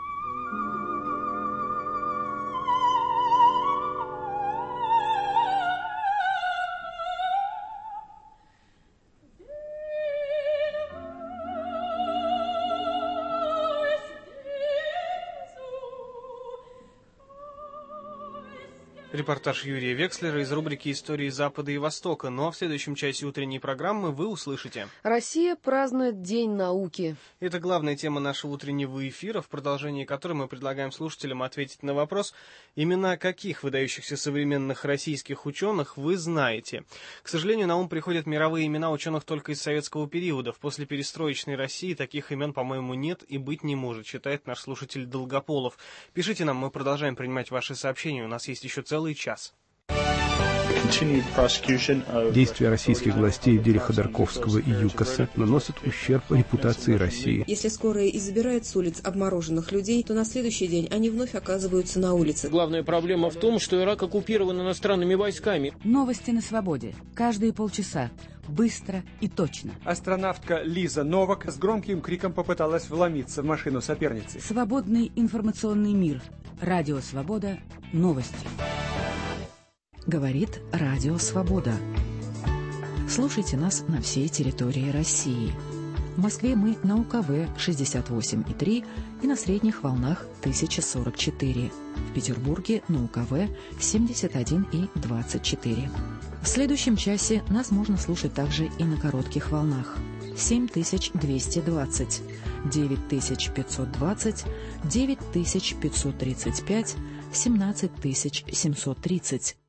Репортаж Юрия Векслера из рубрики «Истории Запада и Востока». Но в следующем часе утренней программы вы услышите: Россия празднует День науки. Это главная тема нашего утреннего эфира, в продолжении которой мы предлагаем слушателям ответить на вопрос, имена каких выдающихся современных российских ученых вы знаете. К сожалению, на ум приходят мировые имена ученых только из советского периода. После перестроечной России таких имен, по-моему, нет и быть не может, считает наш слушатель Долгополов. Пишите нам, мы продолжаем принимать ваши сообщения. У нас есть еще целый час. Действия российских властей в деле Ходорковского и ЮКОСа наносят ущерб репутации России. Если скорая и забирает с улиц обмороженных людей, то на следующий день они вновь оказываются на улице. Главная проблема в том, что Ирак оккупирован иностранными войсками. Новости на свободе. Каждые полчаса. Быстро и точно. Астронавтка Лиза Новак с громким криком попыталась вломиться в машину соперницы. Свободный информационный мир. Радио Свобода. Новости. Говорит Радио Свобода. Слушайте нас на всей территории России. В Москве мы на УКВ шестьдесят восемь и три и на средних волнах тысяча сорок четыре. В Петербурге на УКВ семьдесят один и двадцать четыре. В следующем часе нас можно слушать также и на коротких волнах. семь тысяч двести двадцать, девять тысяч пятьсот двадцать, девять тысяч пятьсот тридцать пять, семнадцать тысяч семьсот тридцать.